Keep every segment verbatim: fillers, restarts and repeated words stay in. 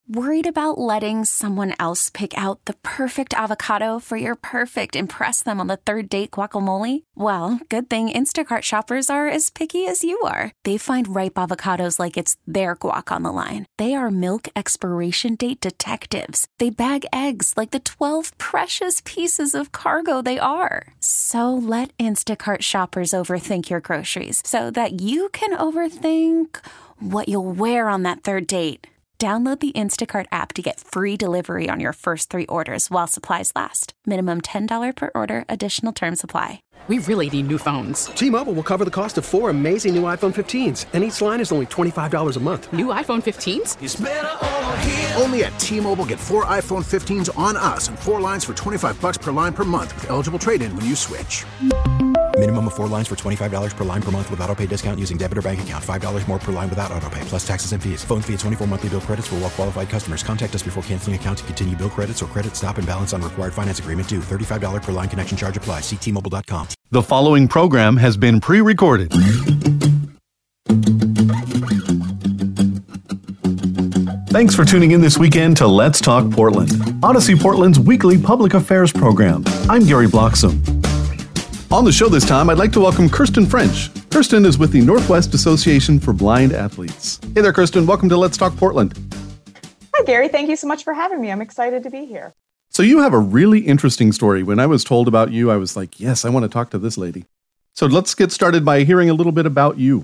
Worried about letting someone else pick out the perfect avocado for your perfect impress them on the third date guacamole? Well, good thing Instacart shoppers are as picky as you are. They find ripe avocados like it's their guac on the line. They are milk expiration date detectives. They bag eggs like the twelve precious pieces of cargo they are. So let Instacart shoppers overthink your groceries so that you can overthink what you'll wear on that third date. Download the Instacart app to get free delivery on your first three orders while supplies last. Minimum ten dollars per order. Additional terms apply. We really need new phones. T-Mobile will cover the cost of four amazing new iPhone fifteens, and each line is only twenty-five dollars a month. New iPhone fifteens? It's better over here. Only at T-Mobile, get four iPhone fifteens on us and four lines for twenty-five dollars per line per month with eligible trade-in when you switch. Minimum of four lines for twenty-five dollars per line per month with autopay discount using debit or bank account. five dollars more per line without autopay, plus taxes and fees. Phone fee at twenty-four monthly bill credits for well-qualified customers. Contact us before canceling account to continue bill credits or credit stop and balance on required finance agreement due. thirty-five dollars per line connection charge applies. See T Mobile dot com. The following program has been pre-recorded. Thanks for tuning in this weekend to Let's Talk Portland, Odyssey Portland's weekly public affairs program. I'm Gary Bloxam. On the show this time, I'd like to welcome Kirsten French. Kirsten is with the Northwest Association for Blind Athletes. Hey there, Kirsten. Welcome to Let's Talk Portland. Hi, Gary. Thank you so much for having me. I'm excited to be here. So you have a really interesting story. When I was told about you, I was like, yes, I want to talk to this lady. So let's get started by hearing a little bit about you.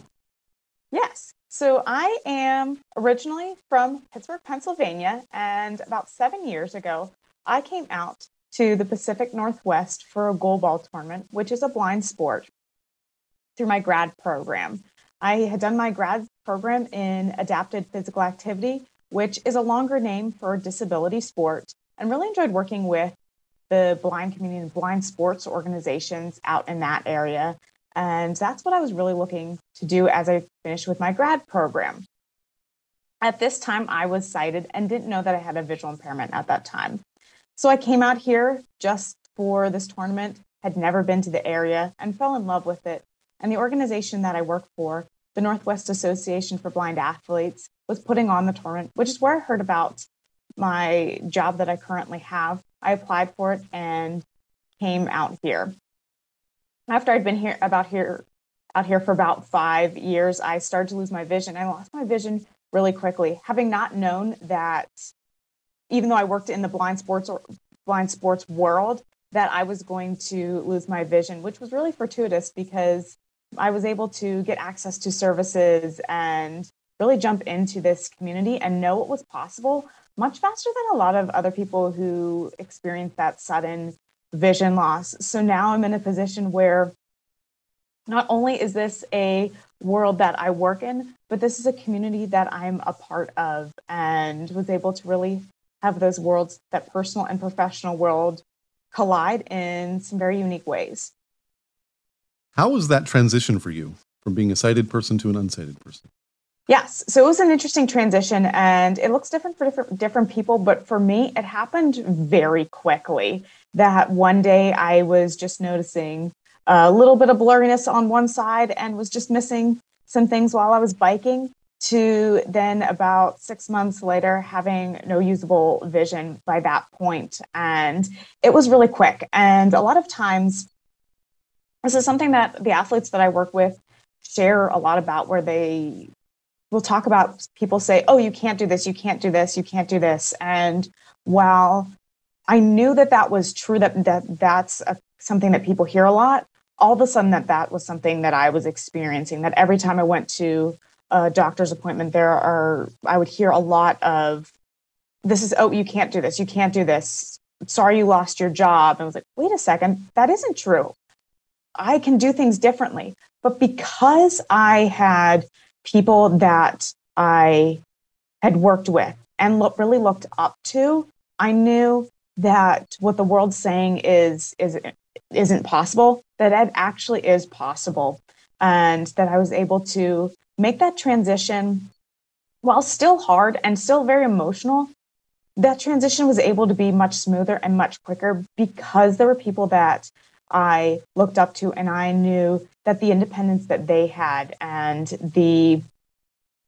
Yes. So I am originally from Pittsburgh, Pennsylvania, and about seven years ago, I came out to the Pacific Northwest for a goalball tournament, which is a blind sport, through my grad program. I had done my grad program in adapted physical activity, which is a longer name for disability sport, and really enjoyed working with the blind community and blind sports organizations out in that area. And that's what I was really looking to do as I finished with my grad program. At this time, I was sighted and didn't know that I had a visual impairment at that time. So I came out here just for this tournament, had never been to the area, and fell in love with it. And the organization that I work for, the Northwest Association for Blind Athletes, was putting on the tournament, which is where I heard about my job that I currently have. I applied for it and came out here. After I'd been here about here out here for about five years, I started to lose my vision. I lost my vision really quickly, having not known that even though I worked in the blind sports or blind sports world, that I was going to lose my vision, which was really fortuitous because I was able to get access to services and really jump into this community and know what was possible much faster than a lot of other people who experienced that sudden vision loss. So now I'm in a position where not only is this a world that I work in, but this is a community that I'm a part of, and was able to really have those worlds, that personal and professional world, collide in some very unique ways. How was that transition for you from being a sighted person to an unsighted person? Yes. So it was an interesting transition, and it looks different for different, different people. But for me, it happened very quickly. That one day I was just noticing a little bit of blurriness on one side and was just missing some things while I was biking, to then about six months later having no usable vision by that point. And it was really quick. And a lot of times, this is something that the athletes that I work with share a lot about, where they will talk about people say, oh, you can't do this, you can't do this, you can't do this. And while I knew that that was true, that, that that's a, something that people hear a lot, all of a sudden that that was something that I was experiencing, that every time I went to a doctor's appointment, there are, I would hear a lot of, this is, oh, you can't do this, you can't do this, sorry you lost your job. And I was like, wait a second, that isn't true. I can do things differently. But because I had people that I had worked with and look, really looked up to, I knew that what the world's saying is, is, isn't possible, that it actually is possible. And that I was able to make that transition, while still hard and still very emotional. That transition was able to be much smoother and much quicker because there were people that I looked up to, and I knew that the independence that they had and the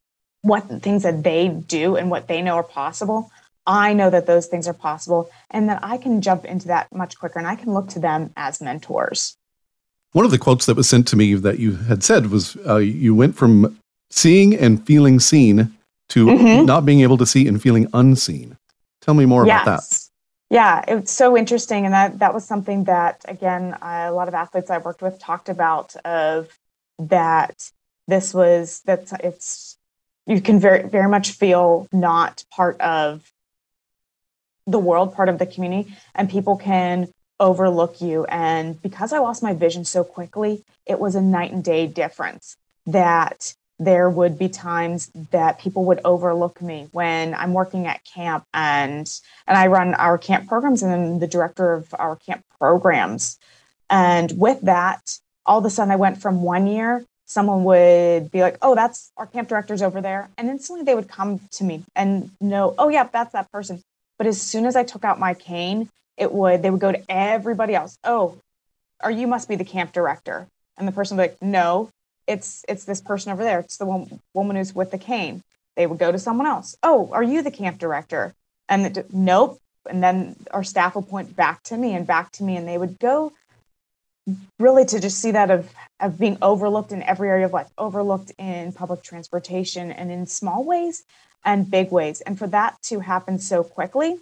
what things that they do and what they know are possible, I know that those things are possible and that I can jump into that much quicker and I can look to them as mentors. One of the quotes that was sent to me that you had said was uh, you went from seeing and feeling seen to mm-hmm. not being able to see and feeling unseen. Tell me more yes. about that. Yeah, it's so interesting. And that, that was something that, again, a lot of athletes I worked with talked about, of that this was, that it's, you can very, very much feel not part of the world, part of the community, and people can overlook you. And because I lost my vision so quickly, it was a night and day difference, that there would be times that people would overlook me when I'm working at camp, and and I run our camp programs and I'm the director of our camp programs. And with that, all of a sudden I went from one year, someone would be like, oh, that's our camp director's over there. And instantly they would come to me and know, oh yeah, that's that person. But as soon as I took out my cane, it would, they would go to everybody else. Oh, or you must be the camp director. And the person would be like, no, it's it's this person over there. It's the one, woman who's with the cane. They would go to someone else. Oh, are you the camp director? And the, nope. And then our staff would point back to me and back to me, and they would go really to just see that of, of being overlooked in every area of life, overlooked in public transportation and in small ways and big ways. And for that to happen so quickly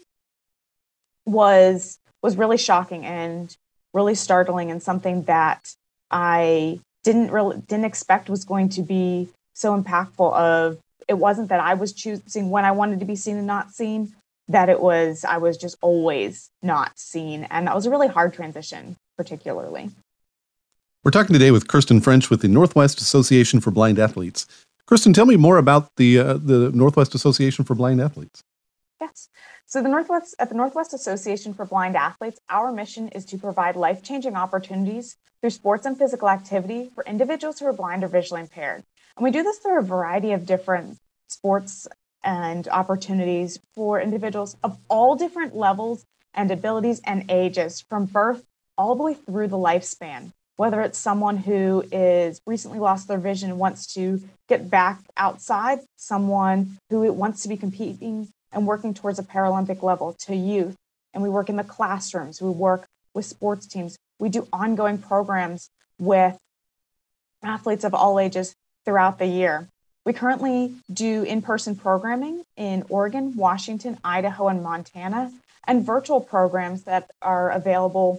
was was really shocking and really startling, and something that I didn't really didn't expect was going to be so impactful. Of it wasn't that I was choosing when I wanted to be seen and not seen, that it was I was just always not seen. And that was a really hard transition, particularly. We're talking today with Kirsten French with the Northwest Association for Blind Athletes. Kirsten, tell me more about the uh, the Northwest Association for Blind Athletes. Yes. So the Northwest at the Northwest Association for Blind Athletes, our mission is to provide life-changing opportunities through sports and physical activity for individuals who are blind or visually impaired. And we do this through a variety of different sports and opportunities for individuals of all different levels and abilities and ages, from birth all the way through the lifespan. Whether it's someone who is recently lost their vision and wants to get back outside, someone who wants to be competing and working towards a Paralympic level, to youth. And we work in the classrooms, we work with sports teams. We do ongoing programs with athletes of all ages throughout the year. We currently do in-person programming in Oregon, Washington, Idaho, and Montana, and virtual programs that are available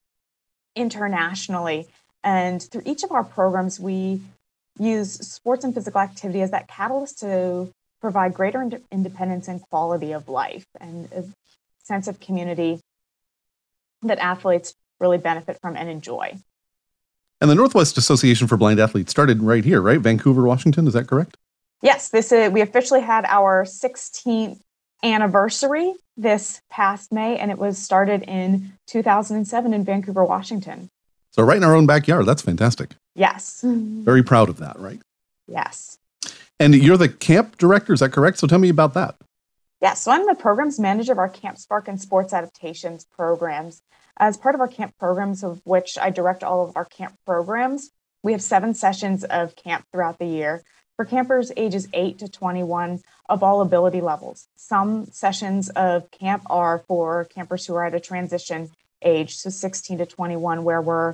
internationally. And through each of our programs, we use sports and physical activity as that catalyst to provide greater ind- independence and quality of life, and a sense of community that athletes really benefit from and enjoy. And the Northwest Association for Blind Athletes started right here, right? Vancouver, Washington, is that correct? Yes, this is, we officially had our sixteenth anniversary this past May, and it was started in two thousand seven in Vancouver, Washington. So right in our own backyard. That's fantastic. Yes. Very proud of that, right? Yes. And you're the camp director, is that correct? So tell me about that. Yes, so I'm the programs manager of our Camp Spark and Sports Adaptations programs. As part of our camp programs, of which I direct all of our camp programs, we have seven sessions of camp throughout the year for campers ages eight to twenty-one of all ability levels. Some sessions of camp are for campers who are at a transition age, so sixteen to twenty-one, where we're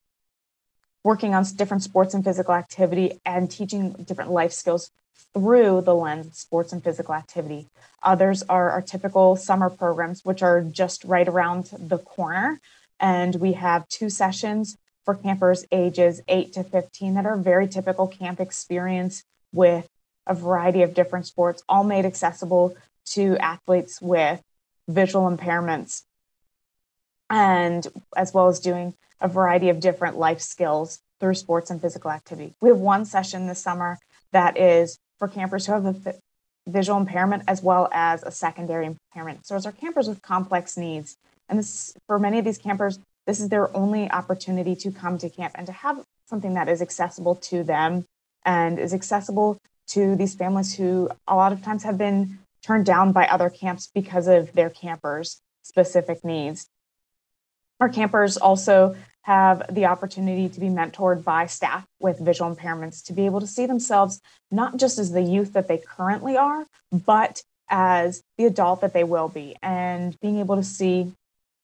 working on different sports and physical activity and teaching different life skills through the lens of sports and physical activity. Others are our typical summer programs, which are just right around the corner. And we have two sessions for campers ages eight to fifteen that are very typical camp experience with a variety of different sports, all made accessible to athletes with visual impairments, and as well as doing a variety of different life skills through sports and physical activity. We have one session this summer that is for campers who have a visual impairment as well as a secondary impairment. So those are campers with complex needs. And this, for many of these campers, this is their only opportunity to come to camp and to have something that is accessible to them and is accessible to these families who a lot of times have been turned down by other camps because of their campers' specific needs. Our campers also have the opportunity to be mentored by staff with visual impairments to be able to see themselves not just as the youth that they currently are, but as the adult that they will be, and being able to see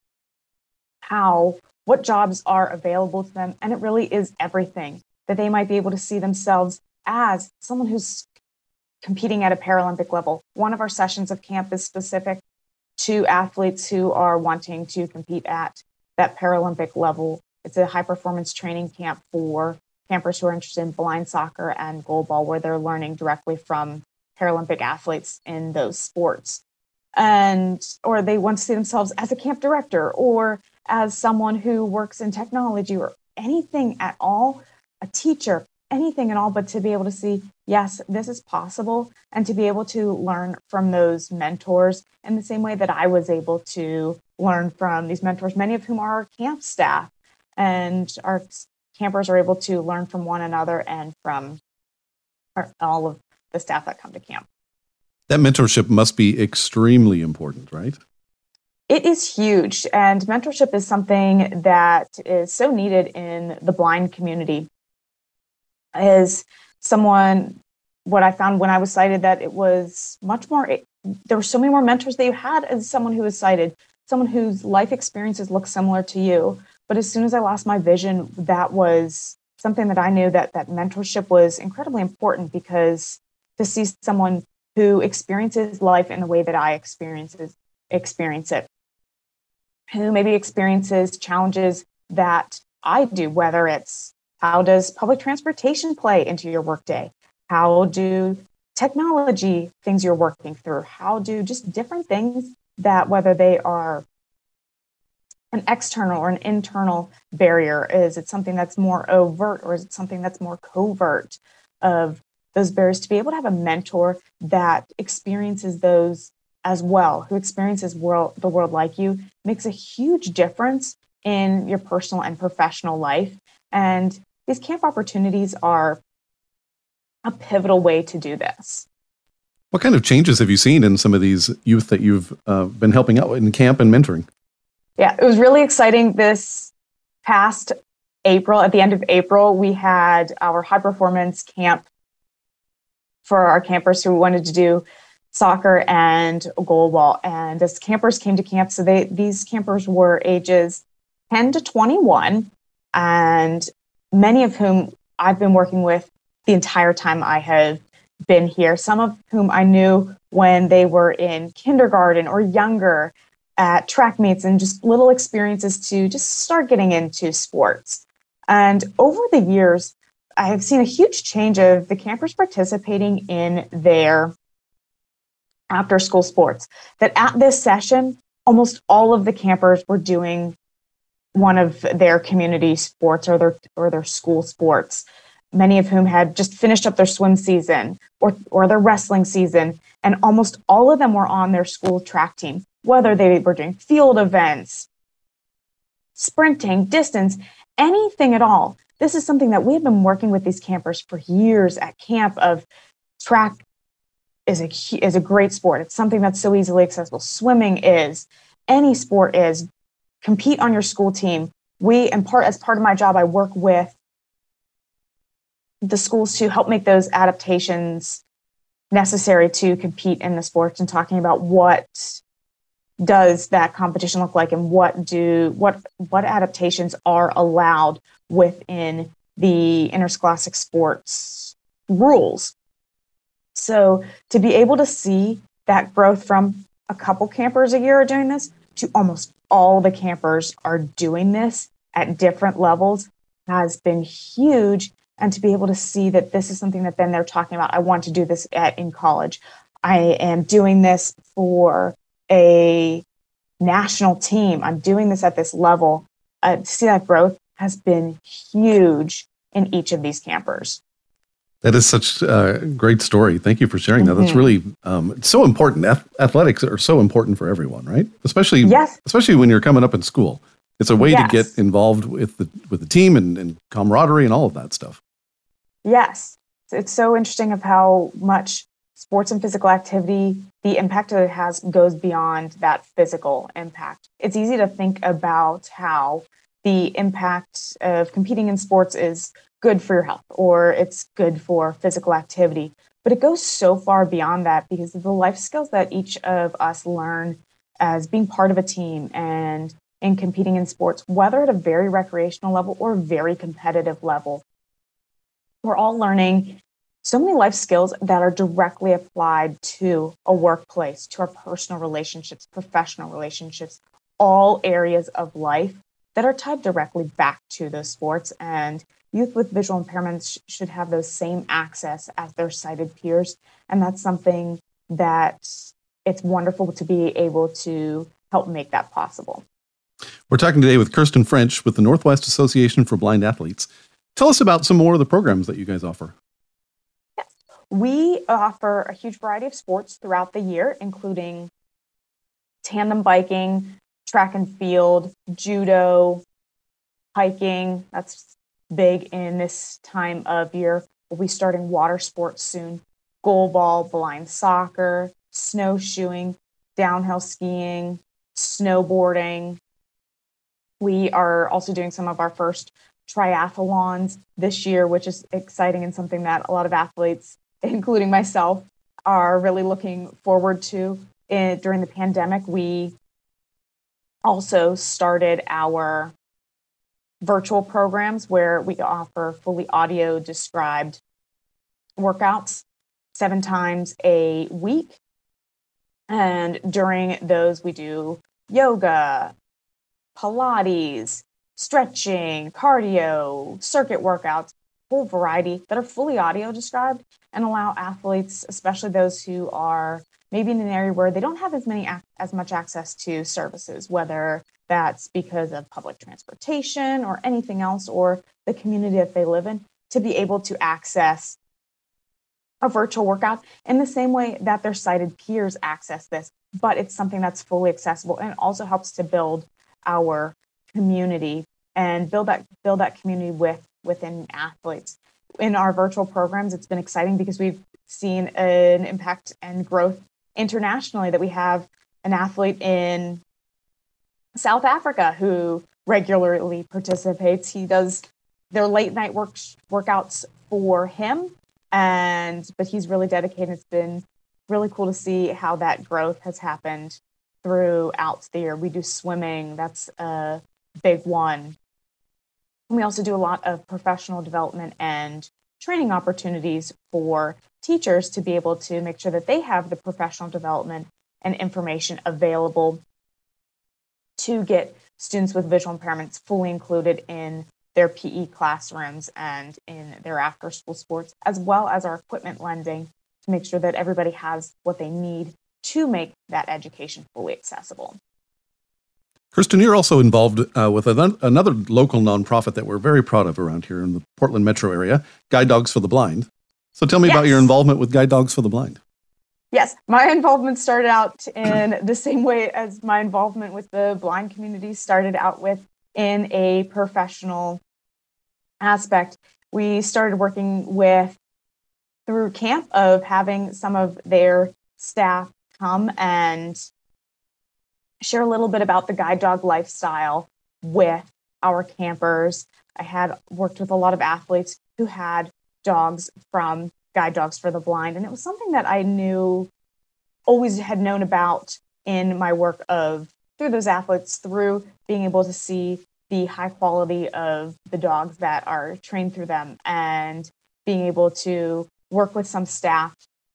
how, what jobs are available to them. And it really is everything, that they might be able to see themselves as someone who's competing at a Paralympic level. One of our sessions of camp is specific to athletes who are wanting to compete at that Paralympic level. It's a high performance training camp for campers who are interested in blind soccer and goalball, where they're learning directly from Paralympic athletes in those sports. And, or they want to see themselves as a camp director or as someone who works in technology or anything at all, a teacher, anything at all, but to be able to see, yes, this is possible, and to be able to learn from those mentors in the same way that I was able to learn from these mentors, many of whom are our camp staff, and our campers are able to learn from one another and from our, all of the staff that come to camp. That mentorship must be extremely important, right? It is huge, and mentorship is something that is so needed in the blind community. As someone, what I found when I was sighted, that it was much more, it, there were so many more mentors that you had as someone who was sighted, someone whose life experiences look similar to you. But as soon as I lost my vision, that was something that I knew that that mentorship was incredibly important, because to see someone who experiences life in the way that I experiences, experience it, who maybe experiences challenges that I do, whether it's how does public transportation play into your workday? How do technology things you're working through? How do just different things that, whether they are an external or an internal barrier, is it something that's more overt or is it something that's more covert of those barriers? To be able to have a mentor that experiences those as well, who experiences world, the world like you, makes a huge difference in your personal and professional life. And these camp opportunities are a pivotal way to do this. What kind of changes have you seen in some of these youth that you've uh, been helping out in camp and mentoring? Yeah, it was really exciting this past April. At the end of April, we had our high performance camp for our campers who wanted to do soccer and goalball. And as campers came to camp, so they these campers were ages ten to twenty-one, and many of whom I've been working with the entire time I have been here, some of whom I knew when they were in kindergarten or younger at track meets, and just little experiences to just start getting into sports. And over the years, I have seen a huge change of the campers participating in their after school sports. That at this session, almost all of the campers were doing one of their community sports or their or their school sports, many of whom had just finished up their swim season or, or their wrestling season. And almost all of them were on their school track team, whether they were doing field events, sprinting, distance, anything at all. This is something that we have been working with these campers for years at camp. Of track is a, is a great sport. It's something that's so easily accessible. Swimming is, any sport is. Compete on your school team. We, and part as part of my job, I work with the schools to help make those adaptations necessary to compete in the sports, and talking about what does that competition look like, and what do what what adaptations are allowed within the interscholastic sports rules. So to be able to see that growth from a couple campers a year are doing this to almost all the campers are doing this at different levels has been huge. And to be able to see that this is something that then they're talking about, I want to do this at in college. I am doing this for a national team. I'm doing this at this level. Uh, to see that growth has been huge in each of these campers. That is such a great story. Thank you for sharing that. Mm-hmm. That's really um, it's so important. Ath- athletics are so important for everyone, right? Especially, yes. especially when you're coming up in school. It's a way yes. to get involved with the with the team and, and camaraderie and all of that stuff. Yes. It's so interesting of how much sports and physical activity, the impact that it has goes beyond that physical impact. It's easy to think about how the impact of competing in sports is good for your health or it's good for physical activity. But it goes so far beyond that because of the life skills that each of us learn as being part of a team and in competing in sports, whether at a very recreational level or a very competitive level. We're all learning so many life skills that are directly applied to a workplace, to our personal relationships, professional relationships, all areas of life that are tied directly back to those sports. And youth with visual impairments sh- should have those same access as their sighted peers. And that's something that it's wonderful to be able to help make that possible. We're talking today with Kirsten French with the Northwest Association for Blind Athletes. Tell us about some more of the programs that you guys offer. Yes, we offer a huge variety of sports throughout the year, including tandem biking, track and field, judo, hiking. That's big in this time of year. We'll be starting water sports soon. Goalball, blind soccer, snowshoeing, downhill skiing, snowboarding. We are also doing some of our first triathlons this year, which is exciting and something that a lot of athletes, including myself, are really looking forward to. In, during the pandemic, we also started our virtual programs where we offer fully audio described workouts seven times a week. And during those, we do yoga, Pilates, stretching, cardio, circuit workouts, whole variety that are fully audio described and allow athletes, especially those who are maybe in an area where they don't have as many as much access to services, whether that's because of public transportation or anything else, or the community that they live in, to be able to access a virtual workout in the same way that their sighted peers access this. But it's something that's fully accessible and also helps to build our community and build that build that community with within athletes. In our virtual programs, it's been exciting because we've seen an impact and growth internationally, that we have an athlete in South Africa who regularly participates. He does their late night work, workouts for him, and but he's really dedicated. It's been really cool to see how that growth has happened throughout the year. We do swimming. That's a big one. We also do a lot of professional development and training opportunities for teachers to be able to make sure that they have the professional development and information available to get students with visual impairments fully included in their P E classrooms and in their after-school sports, as well as our equipment lending to make sure that everybody has what they need to make that education fully accessible. Kirsten, you're also involved uh, with an- another local nonprofit that we're very proud of around here in the Portland metro area, Guide Dogs for the Blind. So tell me Yes. about your involvement with Guide Dogs for the Blind. Yes, my involvement started out in the same way as my involvement with the blind community started out with, in a professional aspect. We started working with, through camp, of having some of their staff come and share a little bit about the guide dog lifestyle with our campers. I had worked with a lot of athletes who had dogs from Guide Dogs for the Blind, and it was something that I knew, always had known about in my work of through those athletes, through being able to see the high quality of the dogs that are trained through them, and being able to work with some staff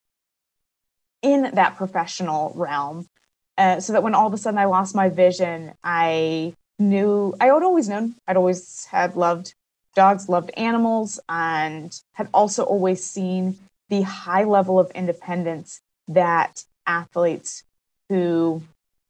in that professional realm. Uh, so that when all of a sudden I lost my vision, I knew, I had always known, I'd always had loved dogs, loved animals, and had also always seen the high level of independence that athletes who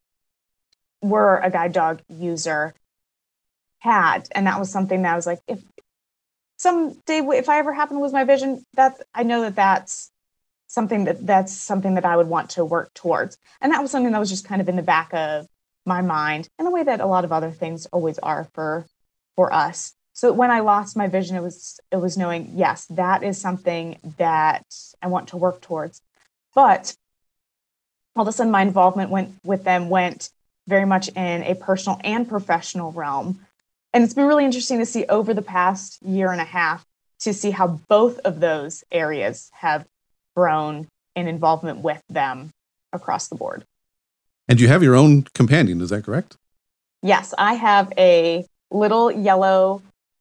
were a guide dog user had. And that was something that I was like, if someday, if I ever happen to lose my vision, that I know that that's something that that's something that I would want to work towards. And that was something that was just kind of in the back of my mind, in the way that a lot of other things always are for for us. So when I lost my vision, it was it was knowing, yes, that is something that I want to work towards. But all of a sudden, my involvement went with them went very much in a personal and professional realm. And it's been really interesting to see over the past year and a half to see how both of those areas have grown in involvement with them across the board. And you have your own companion, is that correct? Yes, I have a little yellow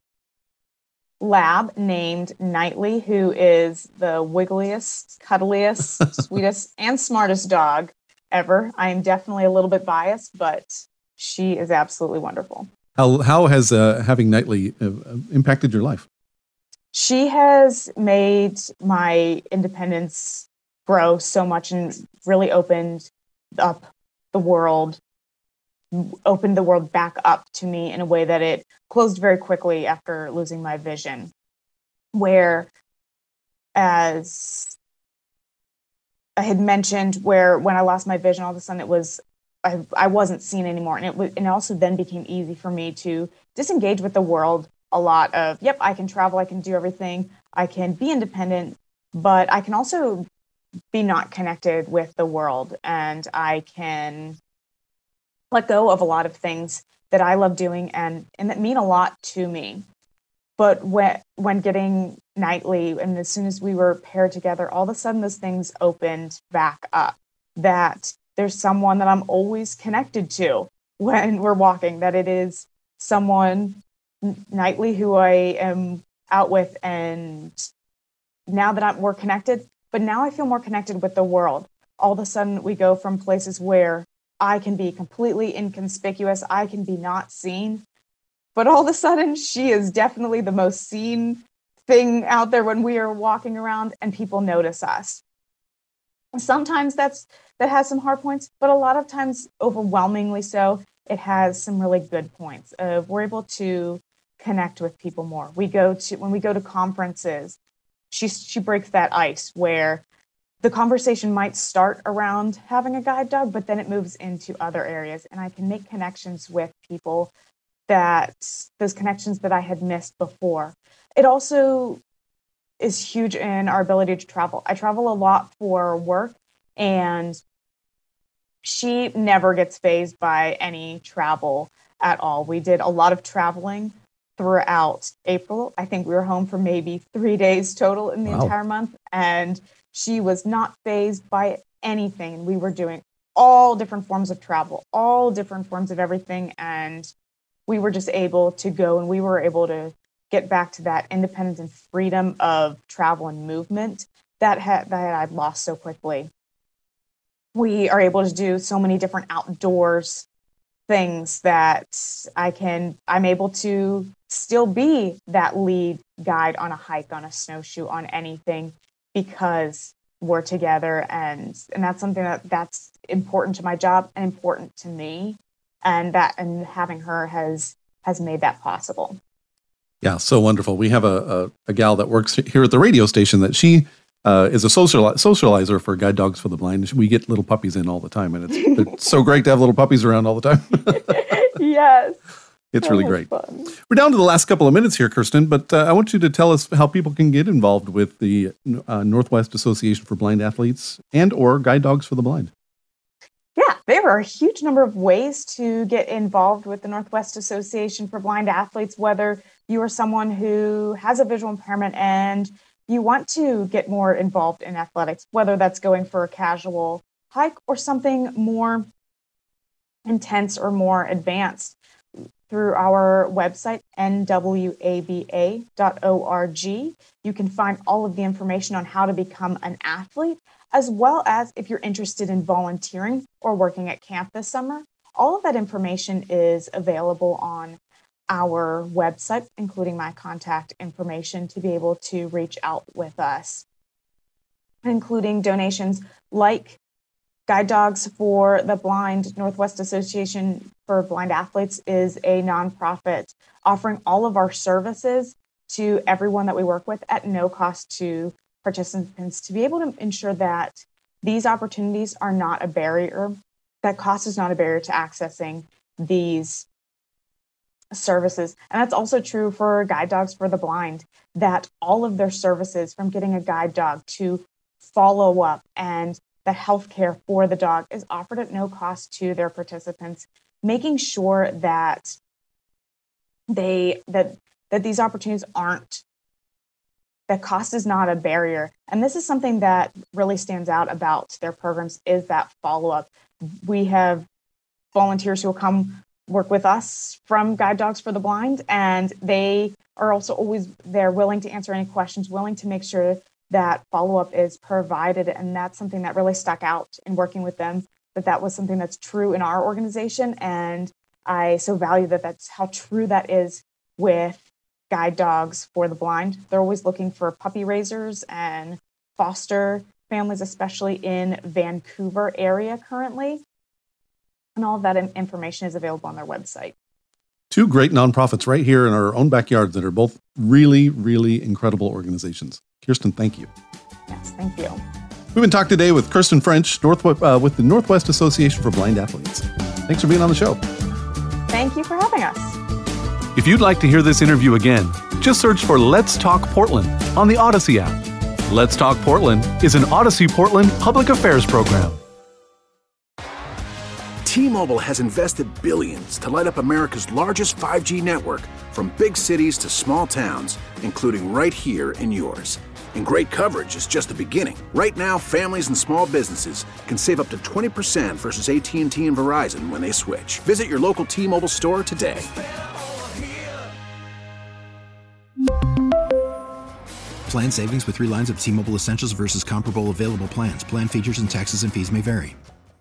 lab named Knightley, who is the wiggliest, cuddliest, sweetest, and smartest dog ever. I am definitely a little bit biased, but she is absolutely wonderful. How how has uh, having Knightley uh, impacted your life? She has made my independence grow so much and really opened up the world, opened the world back up to me in a way that it closed very quickly after losing my vision. Where, as I had mentioned, where when I lost my vision, all of a sudden it was, I, I wasn't seen anymore. And it was, and it also then became easy for me to disengage with the world. A lot of, yep, I can travel, I can do everything, I can be independent, but I can also be not connected with the world. And I can let go of a lot of things that I love doing and, and that mean a lot to me. But when, when getting Knightley, and as soon as we were paired together, all of a sudden those things opened back up. That there's someone that I'm always connected to when we're walking, that it is someone, Knightley, who I am out with, and now that I'm, we're connected, but now I feel more connected with the world. All of a sudden we go from places where I can be completely inconspicuous, I can be not seen, but all of a sudden she is definitely the most seen thing out there when we are walking around and people notice us. Sometimes that's that has some hard points, but a lot of times, overwhelmingly so, it has some really good points of we're able to connect with people more. We go to when we go to conferences, she she breaks that ice where the conversation might start around having a guide dog, but then it moves into other areas, and I can make connections with people that those connections that I had missed before. It also is huge in our ability to travel. I travel a lot for work, and she never gets fazed by any travel at all. We did a lot of traveling throughout April. I think we were home for maybe three days total in the Wow. entire month, and she was not fazed by anything. We were doing all different forms of travel, all different forms of everything, and we were just able to go, and we were able to get back to that independence and freedom of travel and movement that had that I'd lost so quickly. We are able to do so many different outdoors things that I can, I'm able to still be that lead guide on a hike, on a snowshoe, on anything, because we're together. And, and that's something that that's important to my job and important to me. And that, and having her has, has made that possible. Yeah, so wonderful. We have a, a, a gal that works here at the radio station that she uh, is a social, socializer for Guide Dogs for the Blind. We get little puppies in all the time, and it's, it's so great to have little puppies around all the time. Yes. It's so really great. Fun. We're down to the last couple of minutes here, Kirsten, but uh, I want you to tell us how people can get involved with the uh, Northwest Association for Blind Athletes and or Guide Dogs for the Blind. Yeah, there are a huge number of ways to get involved with the Northwest Association for Blind Athletes, whether you are someone who has a visual impairment and you want to get more involved in athletics, whether that's going for a casual hike or something more intense or more advanced. Through our website, N W A B A dot org, you can find all of the information on how to become an athlete, as well as if you're interested in volunteering or working at camp this summer. All of that information is available on our website, including my contact information to be able to reach out with us, including donations like Guide Dogs for the Blind. Northwest Association for Blind Athletes is a nonprofit offering all of our services to everyone that we work with at no cost to participants, to be able to ensure that these opportunities are not a barrier, that cost is not a barrier to accessing these services. And that's also true for Guide Dogs for the Blind, that all of their services, from getting a guide dog to follow up and the healthcare for the dog, is offered at no cost to their participants, making sure that they that that these opportunities aren't, that cost is not a barrier. And this is something that really stands out about their programs, is that follow-up. We have volunteers who will come work with us from Guide Dogs for the Blind, and they are also always there, willing to answer any questions, willing to make sure that follow-up is provided. And that's something that really stuck out in working with them, that that was something that's true in our organization. And I so value that that's how true that is with Guide Dogs for the Blind. They're always looking for puppy raisers and foster families, especially in Vancouver area currently. And all of that information is available on their website. Two great nonprofits right here in our own backyard that are both really, really incredible organizations. Kirsten, thank you. Yes, thank you. We've been talking today with Kirsten French, North, uh, with the Northwest Association for Blind Athletes. Thanks for being on the show. Thank you for having us. If you'd like to hear this interview again, just search for Let's Talk Portland on the Odyssey app. Let's Talk Portland is an Odyssey Portland public affairs program. T-Mobile has invested billions to light up America's largest five G network, from big cities to small towns, including right here in yours. And great coverage is just the beginning. Right now, families and small businesses can save up to twenty percent versus A T and T and Verizon when they switch. Visit your local T-Mobile store today. Plan savings with three lines of T-Mobile Essentials versus comparable available plans. Plan features and taxes and fees may vary.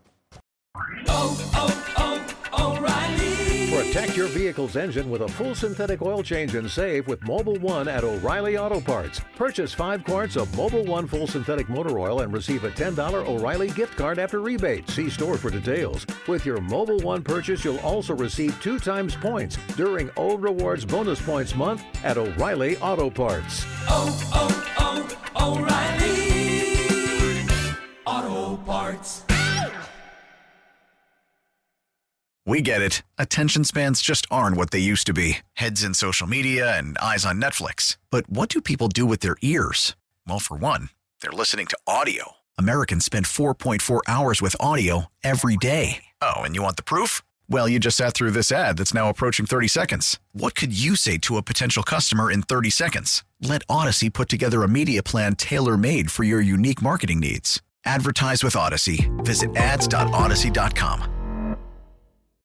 Protect your vehicle's engine with a full synthetic oil change and save with Mobil one at O'Reilly Auto Parts. Purchase five quarts of Mobil one full synthetic motor oil and receive a ten dollars O'Reilly gift card after rebate. See store for details. With your Mobil one purchase, you'll also receive two times points during O Rewards Bonus Points Month at O'Reilly Auto Parts. Oh, oh, oh, O'Reilly Auto Parts. We get it. Attention spans just aren't what they used to be. Heads in social media and eyes on Netflix. But what do people do with their ears? Well, for one, they're listening to audio. Americans spend four point four hours with audio every day. Oh, and you want the proof? Well, you just sat through this ad that's now approaching thirty seconds. What could you say to a potential customer in thirty seconds? Let Odyssey put together a media plan tailor-made for your unique marketing needs. Advertise with Odyssey. Visit ads dot odyssey dot com.